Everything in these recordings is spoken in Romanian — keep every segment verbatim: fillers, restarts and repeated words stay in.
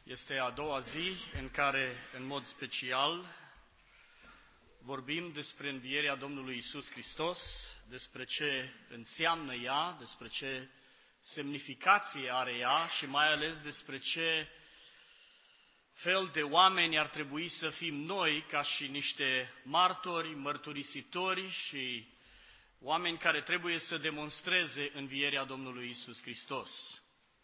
Este a doua zi în care, în mod special, vorbim despre învierea Domnului Iisus Hristos, despre ce înseamnă ea, despre ce semnificație are ea și mai ales despre ce fel de oameni ar trebui să fim noi ca și niște martori, mărturisitori și oameni care trebuie să demonstreze învierea Domnului Iisus Hristos.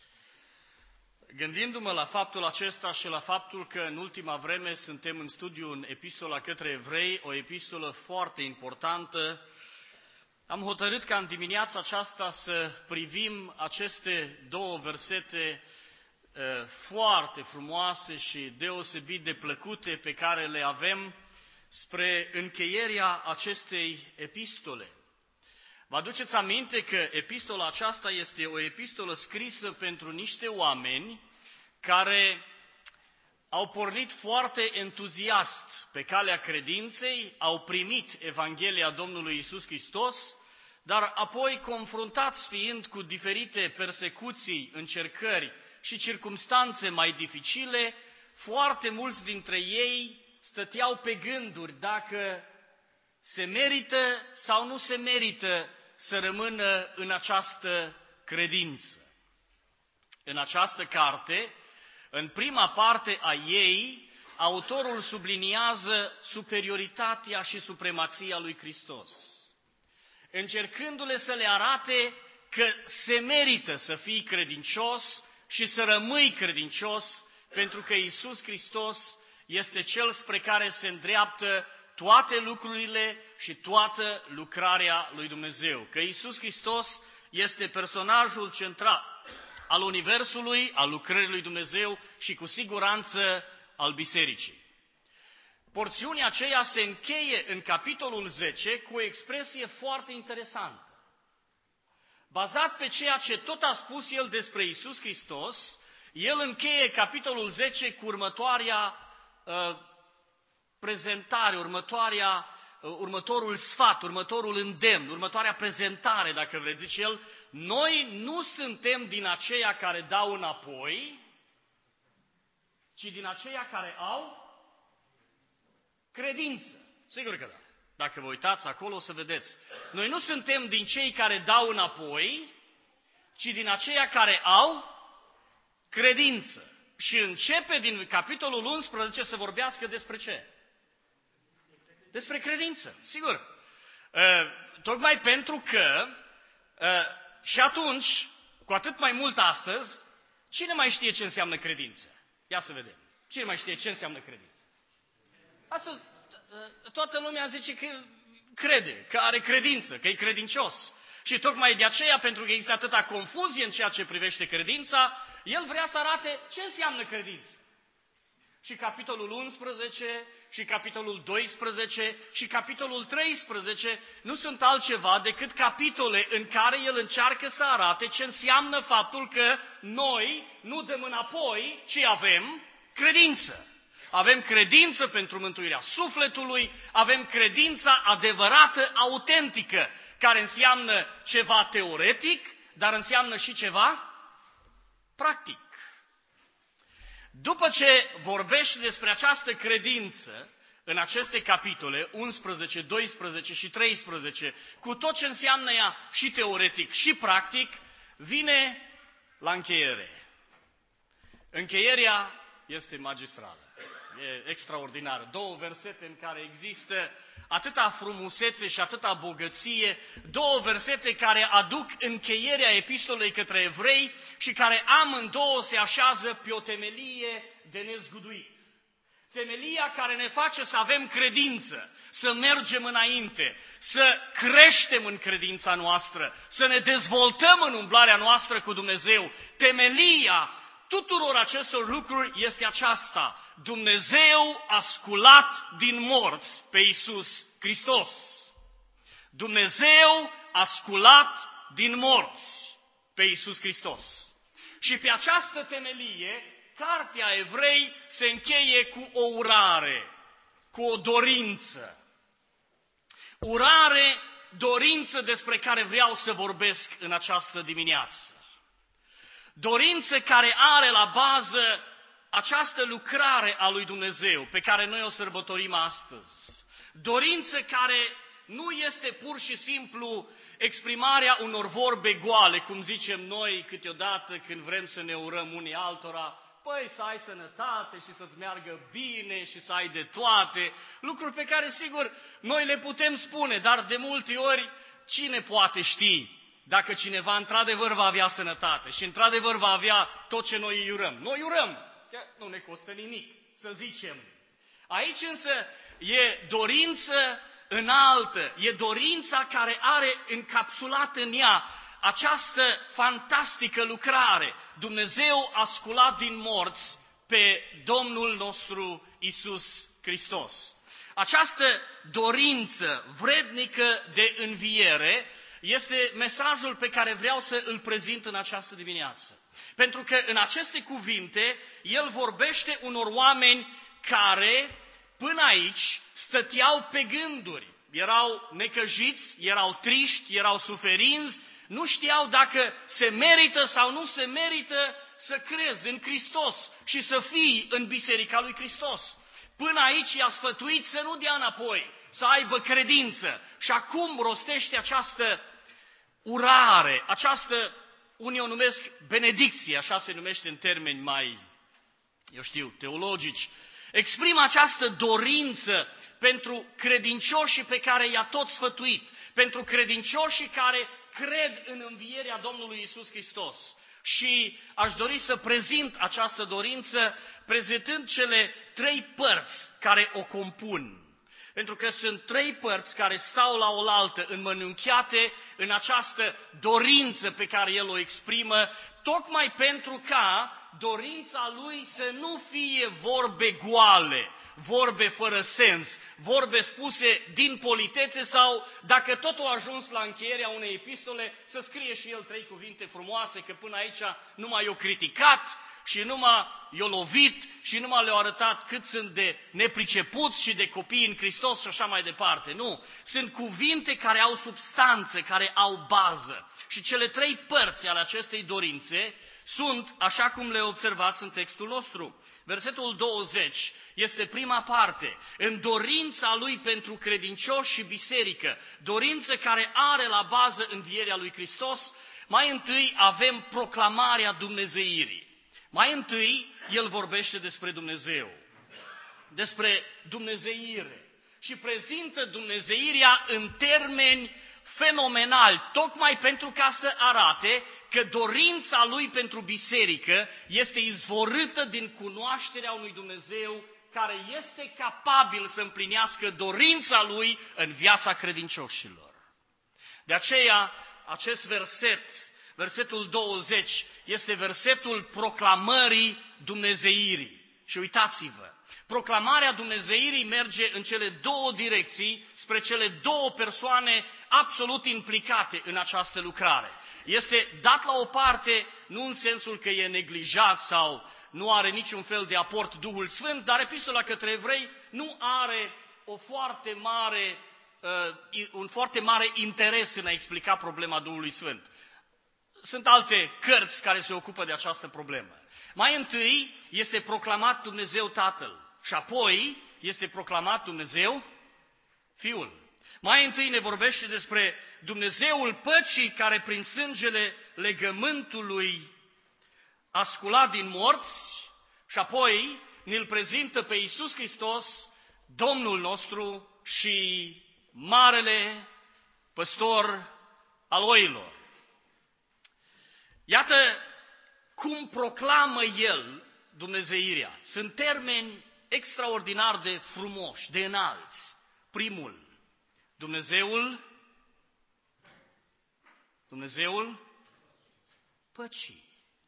Gândindu-mă la faptul acesta și la faptul că în ultima vreme suntem în studiu în Epistola către Evrei, o epistolă foarte importantă, am hotărât ca în dimineața aceasta să privim aceste două versete uh, foarte frumoase și deosebit de plăcute pe care le avem spre încheierea acestei epistole. Vă aduceți aminte că epistola aceasta este o epistolă scrisă pentru niște oameni care au pornit foarte entuziast pe calea credinței, au primit Evanghelia Domnului Iisus Hristos, dar apoi, confruntați fiind cu diferite persecuții, încercări și circumstanțe mai dificile, foarte mulți dintre ei stăteau pe gânduri dacă se merită sau nu se merită să rămână în această credință. În această carte, în prima parte a ei, autorul subliniază superioritatea și supremația lui Hristos, încercându-le să le arate că se merită să fii credincios și să rămâi credincios, pentru că Iisus Hristos este Cel spre care se îndreaptă toate lucrurile și toată lucrarea lui Dumnezeu. Că Iisus Hristos este personajul central al Universului, al lucrării lui Dumnezeu și cu siguranță al Bisericii. Porțiunea aceea se încheie în capitolul zece cu o expresie foarte interesantă. Bazat pe ceea ce tot a spus el despre Iisus Hristos, el încheie capitolul zece cu următoarea uh, prezentare, următoarea, următorul sfat, următorul îndemn, următoarea prezentare, dacă vreți, zice el, noi nu suntem din aceia care dau înapoi, ci din aceia care au credință. Sigur că da. Dacă vă uitați acolo o să vedeți. Noi nu suntem din cei care dau înapoi, ci din aceia care au credință. Și începe din capitolul unsprezece să vorbească despre ce? Despre credință, sigur. Tocmai pentru că și atunci, cu atât mai mult astăzi, cine mai știe ce înseamnă credință? Ia să vedem. Cine mai știe ce înseamnă credință? Astăzi, toată lumea zice că crede, că are credință, că e credincios. Și tocmai de aceea, pentru că există atâta confuzie în ceea ce privește credința, el vrea să arate ce înseamnă credință. Și capitolul unsprezece, și capitolul doisprezece, și capitolul treisprezece nu sunt altceva decât capitole în care el încearcă să arate ce înseamnă faptul că noi nu dăm înapoi, ci avem credință. Avem credință pentru mântuirea sufletului, avem credința adevărată, autentică, care înseamnă ceva teoretic, dar înseamnă și ceva practic. După ce vorbești despre această credință în aceste capitole, unsprezece, doisprezece și treisprezece, cu tot ce înseamnă ea și teoretic și practic, vine la încheiere. Încheierea este magistrală, e extraordinară. Două versete în care există atâta frumusețe și atâta bogăție, două versete care aduc încheierea epistolei către evrei și care amândouă se așează pe o temelie de nezguduit. Temelia care ne face să avem credință, să mergem înainte, să creștem în credința noastră, să ne dezvoltăm în umblarea noastră cu Dumnezeu. Temelia tuturor acestor lucruri este aceasta: Dumnezeu a sculat din morți pe Iisus Hristos. Dumnezeu a sculat din morți pe Iisus Hristos. Și pe această temelie, cartea Evrei se încheie cu o urare, cu o dorință. Urare, dorință despre care vreau să vorbesc în această dimineață. Dorință care are la bază această lucrare a lui Dumnezeu pe care noi o sărbătorim astăzi, dorință care nu este pur și simplu exprimarea unor vorbe goale, cum zicem noi câteodată când vrem să ne urăm unii altora, păi să ai sănătate și să-ți meargă bine și să ai de toate, lucruri pe care sigur noi le putem spune, dar de multe ori cine poate ști dacă cineva într-adevăr va avea sănătate și într-adevăr va avea tot ce noi îi urăm. Noi urăm, că nu ne costă nimic, să zicem. Aici însă e dorință înaltă, e dorința care are încapsulat în ea această fantastică lucrare. Dumnezeu a sculat din morți pe Domnul nostru Iisus Hristos. Această dorință vrednică de înviere este mesajul pe care vreau să îl prezint în această dimineață. Pentru că în aceste cuvinte el vorbește unor oameni care până aici stăteau pe gânduri, erau necăjiți, erau triști, erau suferinți, nu știau dacă se merită sau nu se merită să crezi în Hristos și să fii în Biserica lui Hristos. Până aici i-a sfătuit să nu dea înapoi, să aibă credință. Și acum rostește această urare, această, unii o numesc benedicție, așa se numește în termeni mai, eu știu, teologici. Exprimă această dorință pentru credincioșii pe care i-a tot sfătuit, pentru credincioșii care cred în învierea Domnului Iisus Hristos. Și aș dori să prezint această dorință prezentând cele trei părți care o compun. Pentru că sunt trei părți care stau la oaltă, înmănunchiate în această dorință pe care el o exprimă, tocmai pentru ca dorința lui să nu fie vorbe goale, vorbe fără sens, vorbe spuse din politețe sau, dacă totul a ajuns la încheierea unei epistole, să scrie și el trei cuvinte frumoase, că până aici numai i-o criticat și numai i-o lovit și numai le-au arătat cât sunt de nepricepuți și de copii în Hristos și așa mai departe. Nu, sunt cuvinte care au substanță, care au bază. Și cele trei părți ale acestei dorințe sunt, așa cum le observați în textul nostru. Versetul douăzeci este prima parte, în dorința lui pentru credincioși și biserică, dorință care are la bază învierea lui Hristos. Mai întâi avem proclamarea dumnezeirii. Mai întâi el vorbește despre Dumnezeu, despre dumnezeire și prezintă dumnezeirea în termeni fenomenal, tocmai pentru ca să arate că dorința lui pentru biserică este izvorâtă din cunoașterea unui Dumnezeu care este capabil să împlinească dorința lui în viața credincioșilor. De aceea, acest verset, versetul douăzeci, este versetul proclamării dumnezeirii. Și uitați-vă, proclamarea dumnezeirii merge în cele două direcții, spre cele două persoane absolut implicate în această lucrare. Este dat la o parte, nu în sensul că e neglijat sau nu are niciun fel de aport Duhul Sfânt, dar epistola către evrei nu are o foarte mare, uh, un foarte mare interes în a explica problema Duhului Sfânt. Sunt alte cărți care se ocupă de această problemă. Mai întâi este proclamat Dumnezeu Tatăl și apoi este proclamat Dumnezeu Fiul. Mai întâi ne vorbește despre Dumnezeul păcii care prin sângele legământului a sculat din morți și apoi ne-l prezintă pe Iisus Hristos, Domnul nostru și marele păstor al oilor. Iată cum proclamă el dumnezeirea. Sunt termeni extraordinar de frumoși, de înalți. Primul, Dumnezeul, Dumnezeul păcii.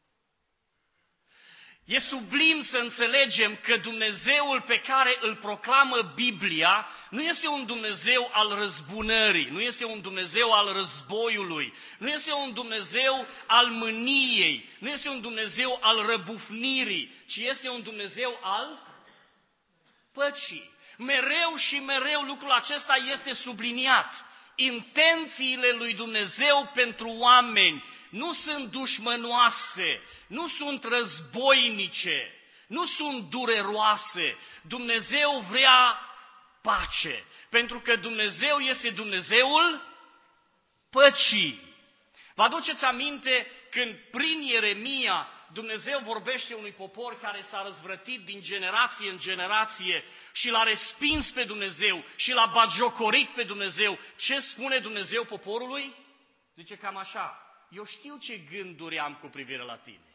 E sublim să înțelegem că Dumnezeul pe care îl proclamă Biblia nu este un Dumnezeu al răzbunării, nu este un Dumnezeu al războiului, nu este un Dumnezeu al mâniei, nu este un Dumnezeu al răbufnirii, ci este un Dumnezeu al păcii. Mereu și mereu lucrul acesta este subliniat. Intențiile lui Dumnezeu pentru oameni nu sunt dușmănoase, nu sunt războinice, nu sunt dureroase. Dumnezeu vrea pace, pentru că Dumnezeu este Dumnezeul păcii. Vă aduceți aminte când prin Ieremia Dumnezeu vorbește unui popor care s-a răzvrătit din generație în generație și l-a respins pe Dumnezeu și l-a bagiocorit pe Dumnezeu. Ce spune Dumnezeu poporului? Zice cam așa: eu știu ce gânduri am cu privire la tine.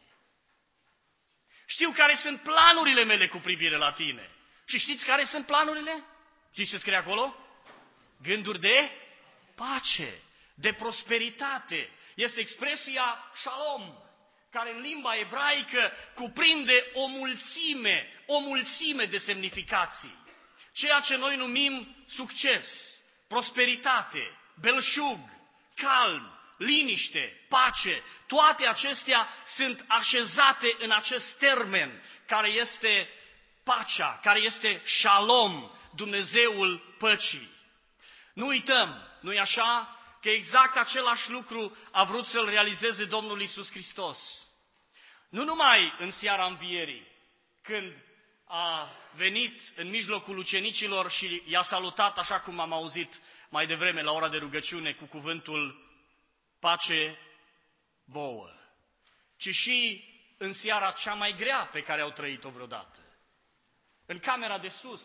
Știu care sunt planurile mele cu privire la tine. Și știți care sunt planurile? Știți ce scrie acolo? Gânduri de pace, de prosperitate. Este expresia shalom, care în limba ebraică cuprinde o mulțime, o mulțime de semnificații. Ceea ce noi numim succes, prosperitate, belșug, calm, liniște, pace, toate acestea sunt așezate în acest termen care este pacea, care este shalom, Dumnezeul păcii. Nu uităm, nu-i așa, că exact același lucru a vrut să-l realizeze Domnul Iisus Hristos. Nu numai în seara învierii, când a venit în mijlocul ucenicilor și i-a salutat, așa cum am auzit mai devreme la ora de rugăciune, cu cuvântul pace vouă, ci și în seara cea mai grea pe care au trăit-o vreodată. În camera de sus,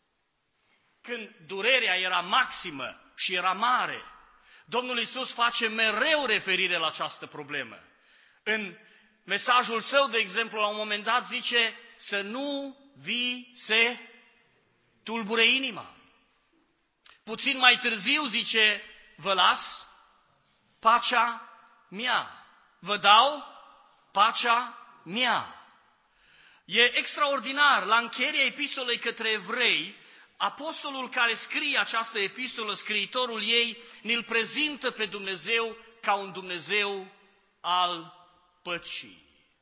când durerea era maximă și era mare, Domnul Iisus face mereu referire la această problemă. În mesajul său, de exemplu, la un moment dat zice să nu vi se tulbure inima. Puțin mai târziu zice, vă las pacea mea, vă dau pacea mea. E extraordinar, la încheierea epistolei către evrei, apostolul care scrie această epistolă, scriitorul ei, ne-l prezintă pe Dumnezeu ca un Dumnezeu al păcii.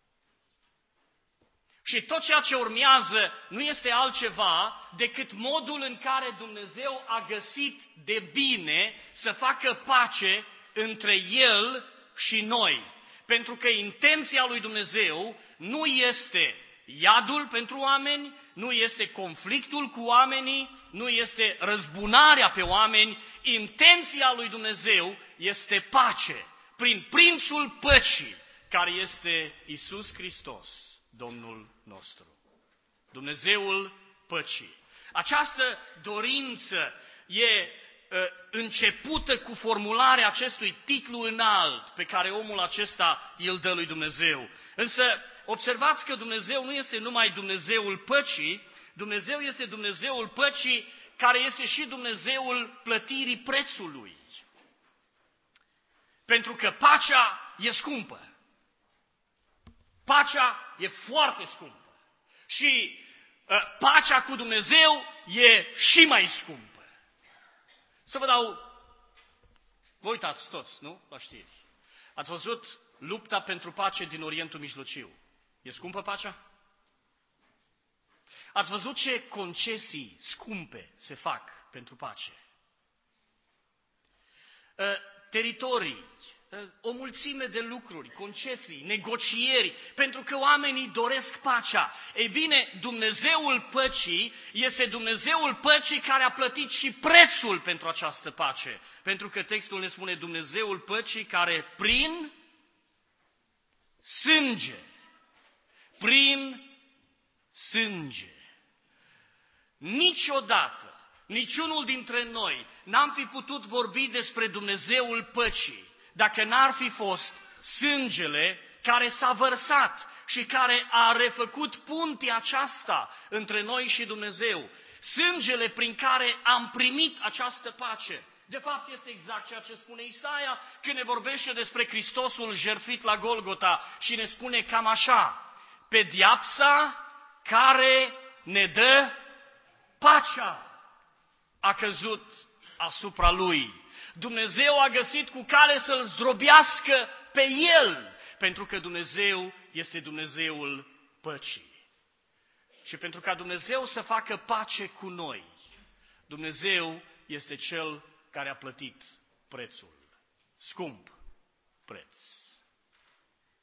Și tot ceea ce urmează nu este altceva decât modul în care Dumnezeu a găsit de bine să facă pace între El și noi. Pentru că intenția lui Dumnezeu nu este iadul pentru oameni, nu este conflictul cu oamenii, nu este răzbunarea pe oameni. Intenția lui Dumnezeu este pace prin Prințul Păcii, care este Iisus Hristos, Domnul nostru. Dumnezeul Păcii. Această dorință e uh, începută cu formularea acestui titlu înalt pe care omul acesta îl dă lui Dumnezeu. Însă observați că Dumnezeu nu este numai Dumnezeul Păcii, Dumnezeu este Dumnezeul Păcii care este și Dumnezeul plătirii prețului. Pentru că pacea e scumpă. Pacea e foarte scumpă. Și uh, pacea cu Dumnezeu e și mai scumpă. Să vă dau... Vă uitați toți, nu? La știri. Ați văzut lupta pentru pace din Orientul Mijlociu. E scumpă pacea? Ați văzut ce concesii scumpe se fac pentru pace? Uh, teritorii, o mulțime de lucruri, concesii, negocieri, pentru că oamenii doresc pacea. Ei bine, Dumnezeul Păcii este Dumnezeul Păcii care a plătit și prețul pentru această pace. Pentru că textul ne spune Dumnezeul Păcii care prin sânge, prin sânge. Niciodată, niciunul dintre noi n-am fi putut vorbi despre Dumnezeul Păcii dacă n-ar fi fost sângele care s-a vărsat și care a refăcut puntea aceasta între noi și Dumnezeu. Sângele prin care am primit această pace. De fapt, este exact ceea ce spune Isaia când ne vorbește despre Hristosul jertfit la Golgota și ne spune cam așa: pedeapsa care ne dă pacea a căzut asupra Lui. Dumnezeu a găsit cu cale să-L zdrobească pe El, pentru că Dumnezeu este Dumnezeul păcii. Și pentru ca Dumnezeu să facă pace cu noi, Dumnezeu este Cel care a plătit prețul. Scump preț.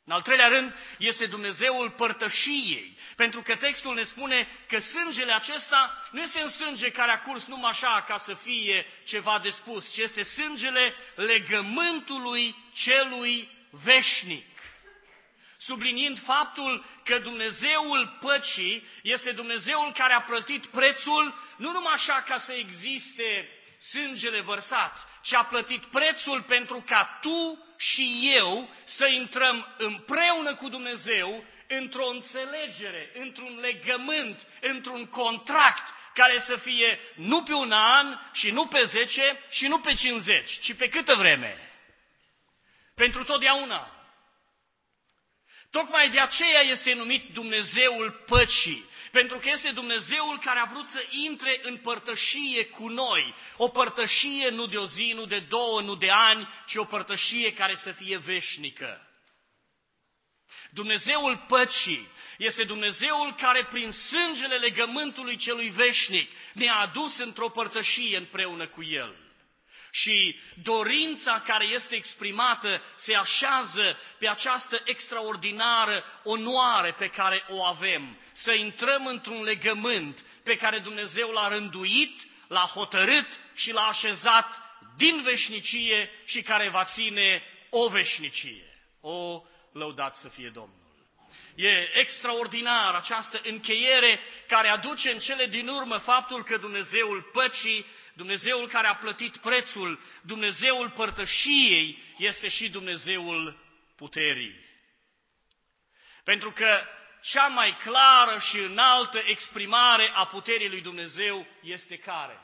În al treilea rând, este Dumnezeul părtășiei, pentru că textul ne spune că sângele acesta nu este un sânge care a curs numai așa ca să fie ceva de spus, ci este sângele legământului celui veșnic. Subliniind faptul că Dumnezeul păcii este Dumnezeul care a plătit prețul nu numai așa ca să existe sângele vărsat, ci a plătit prețul pentru ca tu și eu să intrăm împreună cu Dumnezeu într-o înțelegere, într-un legământ, într-un contract care să fie nu pe un an și nu pe zece și nu pe cincizeci, ci pe câtă vreme? Pentru totdeauna. Tocmai de aceea este numit Dumnezeul păcii, pentru că este Dumnezeul care a vrut să intre în părtășie cu noi. O părtășie nu de o zi, nu de două, nu de ani, ci o părtășie care să fie veșnică. Dumnezeul păcii este Dumnezeul care prin sângele legământului celui veșnic ne-a adus într-o părtășie împreună cu El. Și dorința care este exprimată se așează pe această extraordinară onoare pe care o avem, să intrăm într-un legământ pe care Dumnezeu l-a rânduit, l-a hotărât și l-a așezat din veșnicie și care va ține o veșnicie. O, lăudat să fie Domnul! E extraordinar această încheiere care aduce în cele din urmă faptul că Dumnezeul păcii, Dumnezeul care a plătit prețul, Dumnezeul părtășiei, este și Dumnezeul puterii. Pentru că cea mai clară și înaltă exprimare a puterii lui Dumnezeu este care?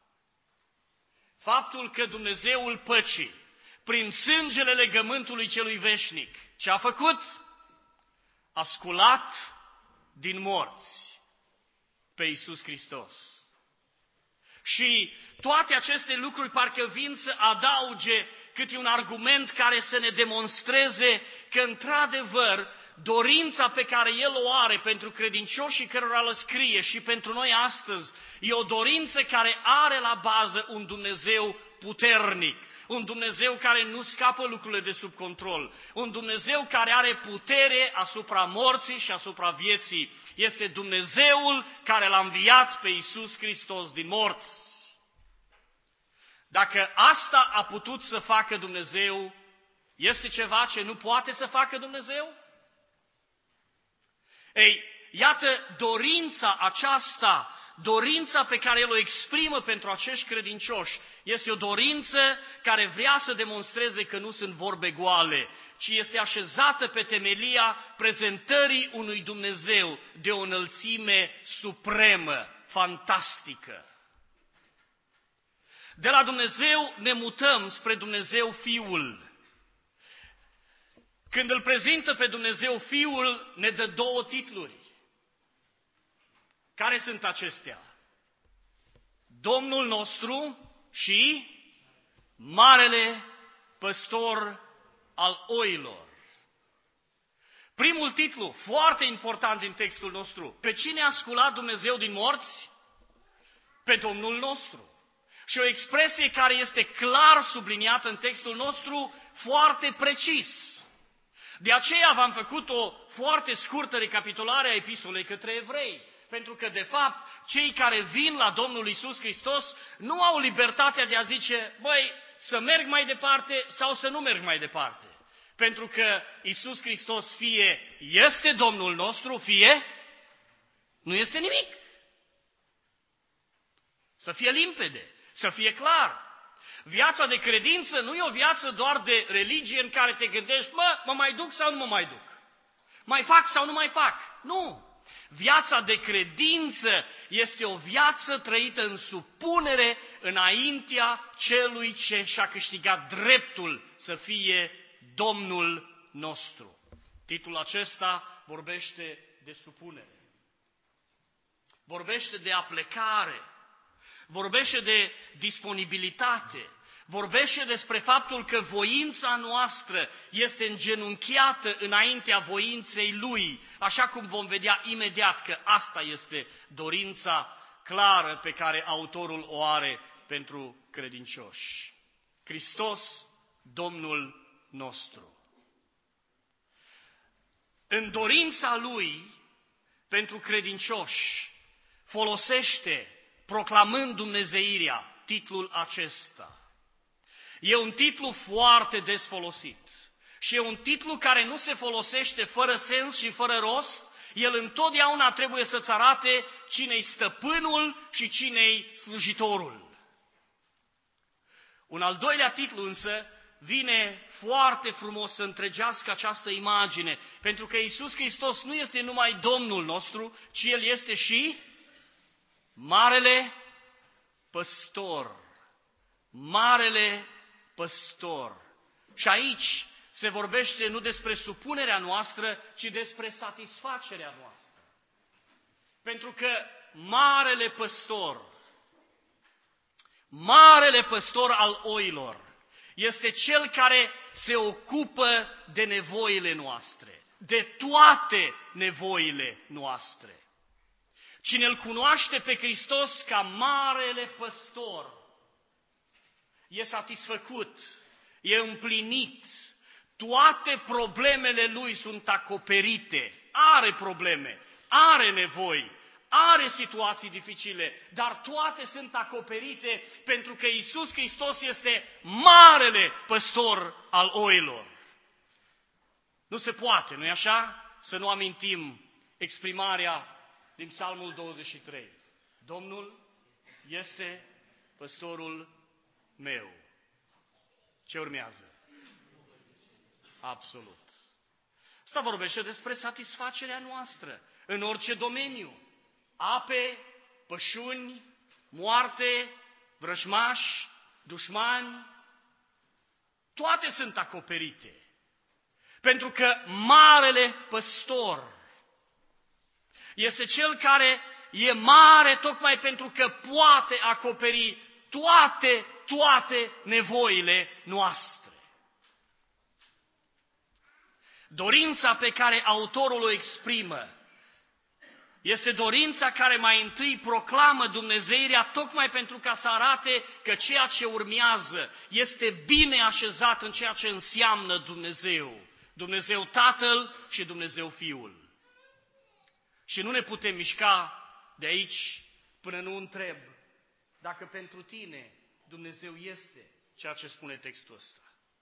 Faptul că Dumnezeul păcii, prin sângele legământului celui veșnic, ce a făcut? A sculat din morți pe Iisus Hristos. Și toate aceste lucruri parcă vin să adauge câte un argument care să ne demonstreze că, într-adevăr, dorința pe care El o are pentru credincioșii cărora le scrie și pentru noi astăzi, e o dorință care are la bază un Dumnezeu puternic, un Dumnezeu care nu scapă lucrurile de sub control, un Dumnezeu care are putere asupra morții și asupra vieții. Este Dumnezeul care l-a înviat pe Iisus Hristos din morți. Dacă asta a putut să facă Dumnezeu, este ceva ce nu poate să facă Dumnezeu? Ei, iată dorința aceasta, dorința pe care El o exprimă pentru acești credincioși, este o dorință care vrea să demonstreze că nu sunt vorbe goale, ci este așezată pe temelia prezentării unui Dumnezeu de o înălțime supremă, fantastică. De la Dumnezeu ne mutăm spre Dumnezeu Fiul. Când îl prezintă pe Dumnezeu Fiul, ne dă două titluri. Care sunt acestea? Domnul nostru și Marele Păstor al oilor. Primul titlu, foarte important din textul nostru. Pe cine a sculat Dumnezeu din morți? Pe Domnul nostru. Și o expresie care este clar subliniată în textul nostru, foarte precis. De aceea v-am făcut o foarte scurtă recapitulare a epistolei către evrei. Pentru că, de fapt, cei care vin la Domnul Iisus Hristos nu au libertatea de a zice, băi, să merg mai departe sau să nu merg mai departe. Pentru că Iisus Hristos fie este Domnul nostru, fie nu este nimic. Să fie limpede, să fie clar. Viața de credință nu e o viață doar de religie în care te gândești, mă, mă mai duc sau nu mă mai duc? Mai fac sau nu mai fac? Nu! Viața de credință este o viață trăită în supunere înaintea celui ce și-a câștigat dreptul să fie Domnul nostru. Titlul acesta vorbește de supunere. Vorbește de aplecare. Vorbește de disponibilitate. Vorbește despre faptul că voința noastră este îngenunchiată înaintea voinței Lui, așa cum vom vedea imediat că asta este dorința clară pe care autorul o are pentru credincioși. Hristos, Domnul nostru. în dorința Lui pentru credincioși, folosește, proclamând dumnezeirea, titlul acesta. E un titlu foarte des folosit și e un titlu care nu se folosește fără sens și fără rost. El întotdeauna trebuie să-ți arate cine-i stăpânul și cine-i slujitorul. Un al doilea titlu însă vine foarte frumos să întregească această imagine, pentru că Iisus Hristos nu este numai Domnul nostru, ci El este și Marele Păstor. Marele Păstor. Și aici se vorbește nu despre supunerea noastră, ci despre satisfacerea noastră. Pentru că Marele Păstor, Marele Păstor al oilor, este Cel care se ocupă de nevoile noastre, de toate nevoile noastre. Cine îl cunoaște pe Hristos ca Marele Păstor, e satisfăcut, e împlinit, toate problemele lui sunt acoperite, are probleme, are nevoi, are situații dificile, dar toate sunt acoperite pentru că Iisus Hristos este Marele Păstor al oilor. Nu se poate, nu-i așa? Să nu amintim exprimarea din Psalmul douăzeci și trei. Domnul este păstorul meu. Ce urmează? Absolut. Asta vorbește despre satisfacerea noastră în orice domeniu. Ape, pășuni, moarte, vrăjmași, dușmani, toate sunt acoperite. Pentru că Marele Păstor este Cel care e mare tocmai pentru că poate acoperi toate, toate nevoile noastre. Dorința pe care autorul o exprimă este dorința care mai întâi proclamă dumnezeirea tocmai pentru ca să arate că ceea ce urmează este bine așezat în ceea ce înseamnă Dumnezeu. Dumnezeu Tatăl și Dumnezeu Fiul. Și nu ne putem mișca de aici până nu întreb dacă pentru tine Dumnezeu este ceea ce spune textul ăsta.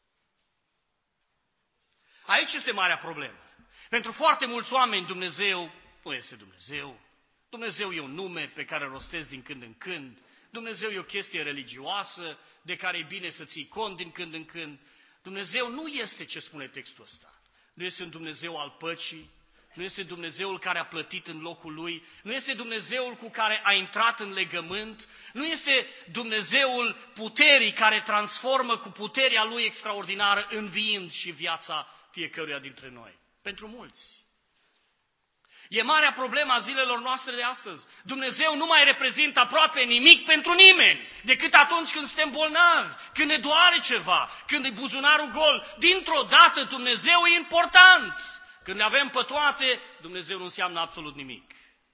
Aici este marea problemă. Pentru foarte mulți oameni Dumnezeu nu este Dumnezeu. Dumnezeu e un nume pe care îl rostesc din când în când. Dumnezeu e o chestie religioasă de care e bine să ții cont din când în când. Dumnezeu nu este ce spune textul ăsta. Nu este un Dumnezeu al păcii, nu este Dumnezeul care a plătit în locul Lui, nu este Dumnezeul cu care a intrat în legământ, nu este Dumnezeul puterii care transformă cu puterea Lui extraordinară înviind și viața fiecăruia dintre noi. Pentru mulți. E marea problemă a zilelor noastre de astăzi. Dumnezeu nu mai reprezintă aproape nimic pentru nimeni, decât atunci când suntem bolnavi, când ne doare ceva, când e buzunarul gol. Dintr-o dată Dumnezeu e important. Când le avem pe toate, Dumnezeu nu înseamnă absolut nimic.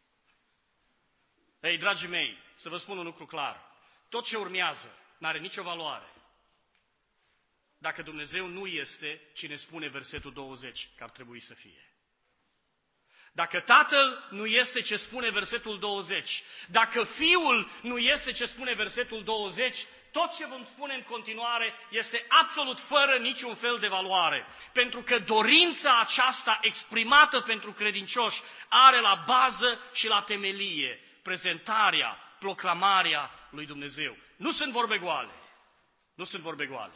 Ei, dragii mei, să vă spun un lucru clar. Tot ce urmează n-are nicio valoare dacă Dumnezeu nu este cine spune versetul douăzeci că ar trebui să fie. Dacă Tatăl nu este ce spune versetul douăzeci, dacă Fiul nu este ce spune versetul douăzeci, tot ce vom spune în continuare este absolut fără niciun fel de valoare. Pentru că dorința aceasta exprimată pentru credincioși are la bază și la temelie prezentarea, proclamarea lui Dumnezeu. Nu sunt vorbe goale. Nu sunt vorbe goale.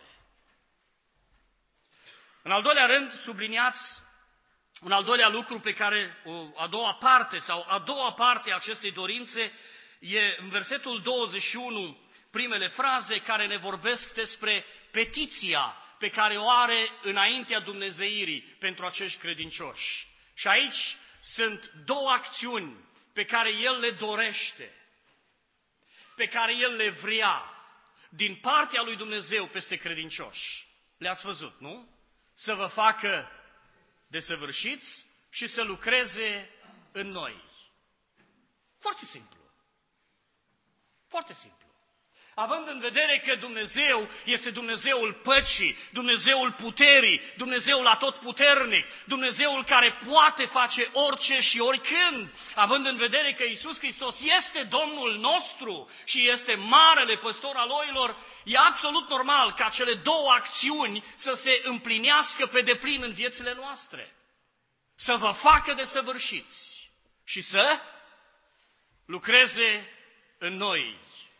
În al doilea rând, subliniați un al doilea lucru pe care, o a doua parte sau a doua parte a acestei dorințe e în versetul douăzeci și unu, primele fraze care ne vorbesc despre petiția pe care o are înaintea dumnezeirii pentru acești credincioși. Și aici sunt două acțiuni pe care El le dorește, pe care El le vrea din partea lui Dumnezeu peste credincioși. Le-ați văzut, nu? Să vă facă desăvârșiți și să lucreze în noi. Foarte simplu. Foarte simplu. Având în vedere că Dumnezeu este Dumnezeul păcii, Dumnezeul puterii, Dumnezeul atotputernic, Dumnezeul care poate face orice și oricând, având în vedere că Iisus Hristos este Domnul nostru și este marele păstor al oilor, e absolut normal ca cele două acțiuni să se împlinească pe deplin în viețile noastre. Să vă facă desăvârșiți și să lucreze în noi.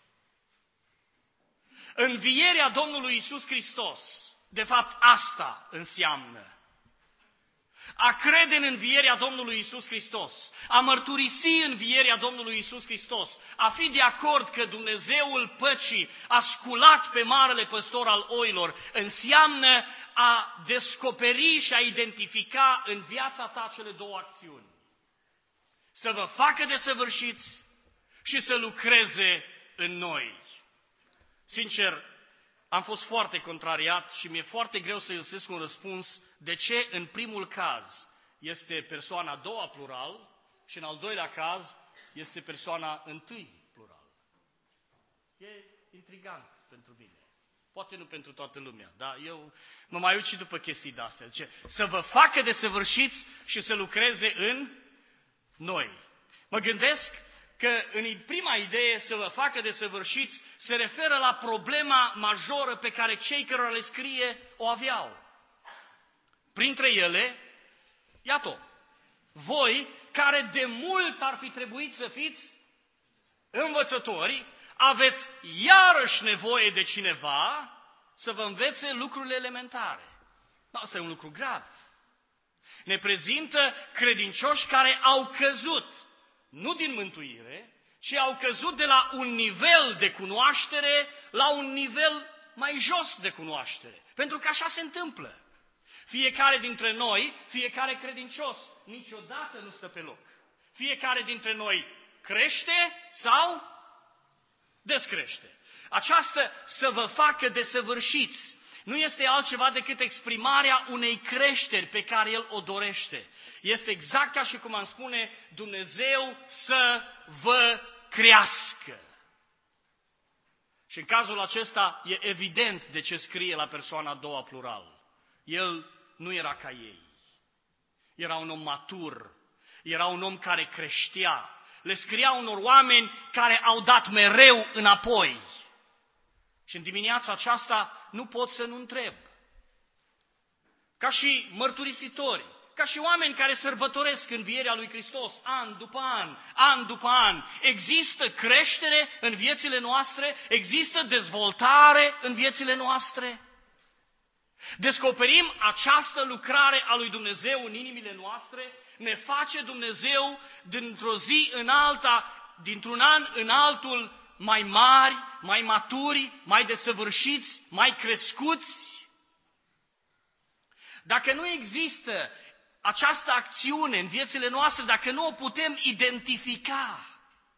Învierea Domnului Iisus Hristos, de fapt asta înseamnă. A crede în învierea Domnului Iisus Hristos, a mărturisi învierea Domnului Iisus Hristos, a fi de acord că Dumnezeul păcii a sculat pe marele păstor al oilor, înseamnă a descoperi și a identifica în viața ta cele două acțiuni. Să vă facă desăvârșiți și să lucreze în noi. Sincer, am fost foarte contrariat și mi-e foarte greu să găsesc un răspuns de ce în primul caz este persoana a doua plural și în al doilea caz este persoana întâi plural. E intrigant pentru mine. Poate nu pentru toată lumea, dar eu mă mai uit și după chestii de-astea. Zice, să vă facă desăvârșiți și să lucreze în noi. Mă gândesc că în prima idee, să vă facă desăvârșiți, se referă la problema majoră pe care cei care le scrie o aveau. Printre ele, iată, voi care de mult ar fi trebuit să fiți învățători, aveți iarăși nevoie de cineva să vă învețe lucrurile elementare. Asta e un lucru grav. Ne prezintă credincioși care au căzut, nu din mântuire, ci au căzut de la un nivel de cunoaștere la un nivel mai jos de cunoaștere. Pentru că așa se întâmplă. Fiecare dintre noi, fiecare credincios, niciodată nu stă pe loc. Fiecare dintre noi crește sau descrește. Aceasta să vă facă desăvârșiți nu este altceva decât exprimarea unei creșteri pe care El o dorește. Este exact ca și cum am spune, Dumnezeu să vă crească. Și în cazul acesta e evident de ce scrie la persoana a doua plural. El nu era ca ei. Era un om matur, era un om care creștea. Le scria unor oameni care au dat mereu înapoi. Și în dimineața aceasta nu pot să nu întreb. Ca și mărturisitori, ca și oameni care sărbătoresc învierea lui Hristos, an după an, an după an, există creștere în viețile noastre? Există dezvoltare în viețile noastre? Descoperim această lucrare a lui Dumnezeu în inimile noastre? Ne face Dumnezeu dintr-o zi în alta, dintr-un an în altul, mai mari, mai maturi, mai desăvârșiți, mai crescuți? Dacă nu există această acțiune în viețile noastre, dacă nu o putem identifica,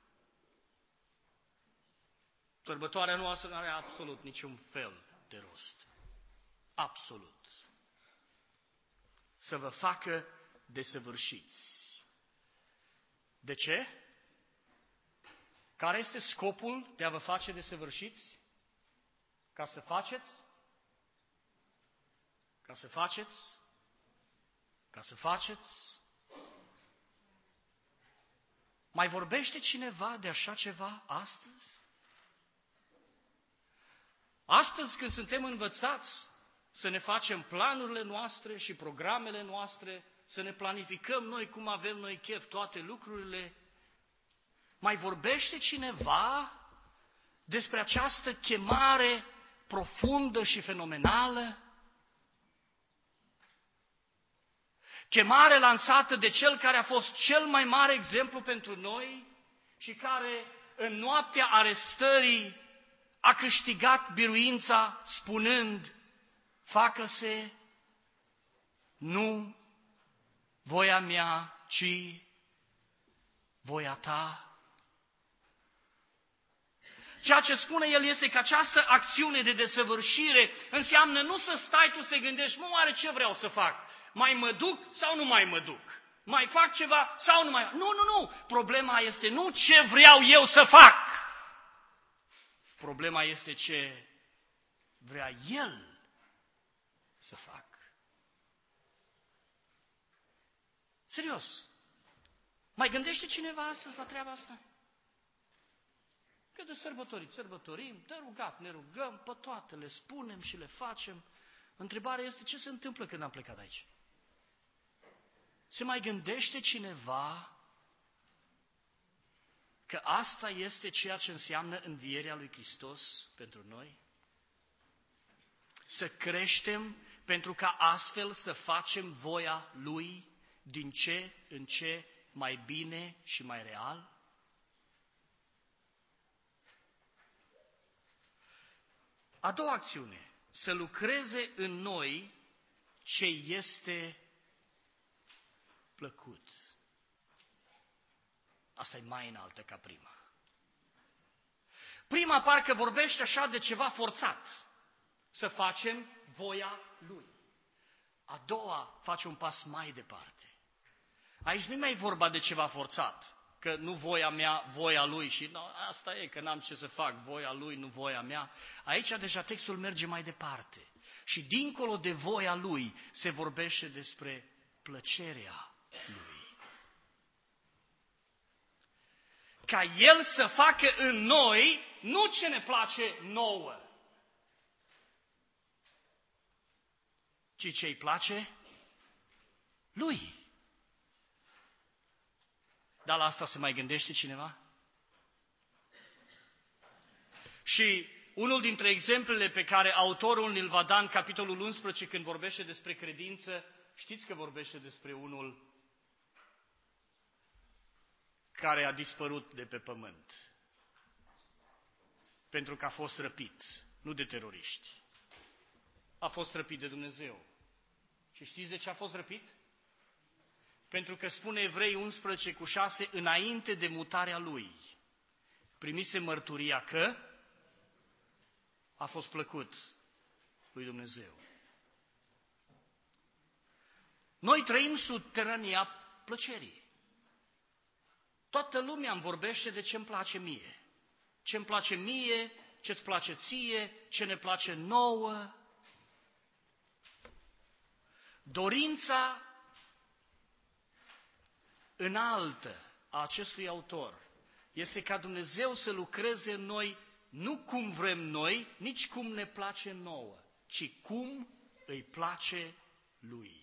sărbătoarea noastră nu are absolut niciun fel de rost. Absolut. Să vă facă desăvârșiți. De ce? Care este scopul de a vă face desăvârșiți? Ca să faceți? Ca să faceți? Ca să faceți? Mai vorbește cineva de așa ceva astăzi? Astăzi, când suntem învățați să ne facem planurile noastre și programele noastre, să ne planificăm noi cum avem noi chef toate lucrurile, mai vorbește cineva despre această chemare profundă și fenomenală? Chemare lansată de Cel care a fost cel mai mare exemplu pentru noi și care în noaptea arestării a câștigat biruința spunând, facă-se nu voia mea, ci voia ta. Ceea ce spune el este că această acțiune de desăvârșire înseamnă nu să stai tu să gândești, mă, oare ce vreau să fac? Mai mă duc sau nu mai mă duc? Mai fac ceva sau nu mai... Nu, nu, nu! Problema este nu ce vreau eu să fac, Problema este ce vrea El să facă. Serios. Mai gândește cineva astăzi la treaba asta? Că de sărbătorit, sărbătorim, de rugat, ne rugăm, pe toate le spunem și le facem. Întrebarea este ce se întâmplă când am plecat de aici? Se mai gândește cineva că asta este ceea ce înseamnă învierea lui Hristos pentru noi? Să creștem pentru ca astfel să facem voia Lui din ce în ce mai bine și mai real? A doua acțiune, să lucreze în noi ce este plăcut. Asta e mai înaltă ca prima. Prima parcă vorbește așa de ceva forțat, să facem voia Lui. A doua face un pas mai departe. Aici nu mai e vorba de ceva forțat, că nu voia mea, voia Lui și no, asta e, că n-am ce să fac, voia Lui, nu voia mea. Aici deja textul merge mai departe și dincolo de voia Lui se vorbește despre plăcerea Lui. Ca El să facă în noi nu ce ne place nouă, ci ce îi place Lui. Dar la asta se mai gândește cineva? Și unul dintre exemplele pe care autorul îl va da în capitolul unsprezece când vorbește despre credință, știți că vorbește despre unul care a dispărut de pe pământ pentru că a fost răpit, nu de teroriști. A fost răpit de Dumnezeu. Și știți de ce a fost răpit? Pentru că spune Evrei unsprezece cu șase, înainte de mutarea lui, primise mărturia că a fost plăcut lui Dumnezeu. Noi trăim sub terania plăcerii. Toată lumea îmi vorbește de ce îmi place mie. Ce îmi place mie, ce îți place ție, ce ne place nouă. Dorința înaltă a acestui autor este ca Dumnezeu să lucreze în noi nu cum vrem noi, nici cum ne place nouă, ci cum îi place Lui.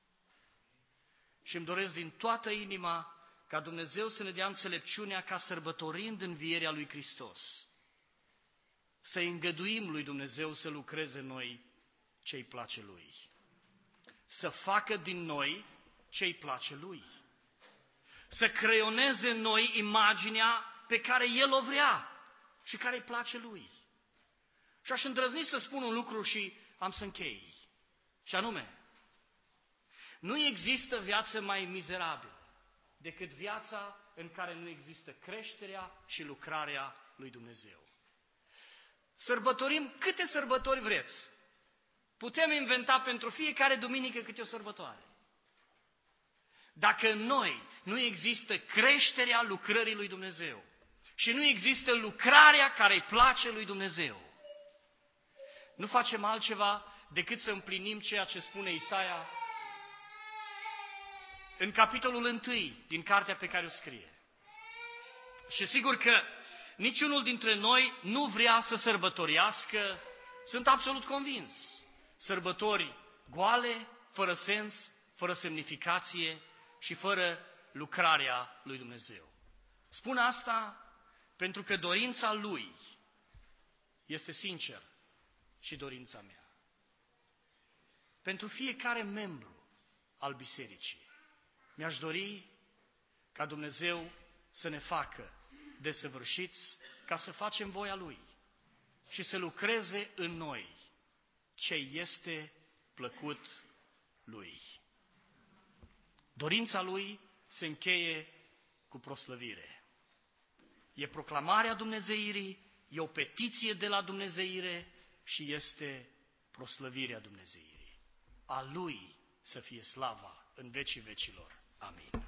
Și îmi doresc din toată inima ca Dumnezeu să ne dea înțelepciunea ca sărbătorind învierea lui Hristos, să îngăduim lui Dumnezeu să lucreze în noi ce îi place Lui. Să facă din noi ce îi place Lui. Să creioneze în noi imaginea pe care El o vrea și care îi place Lui. Și aș îndrăzni să spun un lucru și am să închei. Și anume, nu există viață mai mizerabilă decât viața în care nu există creșterea și lucrarea lui Dumnezeu. Sărbătorim câte sărbători vreți. Putem inventa pentru fiecare duminică câte o sărbătoare. Dacă în noi nu există creșterea lucrării lui Dumnezeu și nu există lucrarea care îi place lui Dumnezeu, nu facem altceva decât să împlinim ceea ce spune Isaia în capitolul unu din cartea pe care o scrie. Și sigur că niciunul dintre noi nu vrea să sărbătoriască, sunt absolut convins, sărbători goale, fără sens, fără semnificație și fără lucrarea lui Dumnezeu. Spun asta pentru că dorința Lui este sincer și dorința mea. Pentru fiecare membru al bisericii, mi-aș dori ca Dumnezeu să ne facă desăvârșiți ca să facem voia Lui și să lucreze în noi ce este plăcut Lui. Dorința Lui se încheie cu proslăvire. E proclamarea Dumnezeirii, e o petiție de la Dumnezeire și este proslăvirea Dumnezeirii. A Lui să fie slava în vecii vecilor. Amin.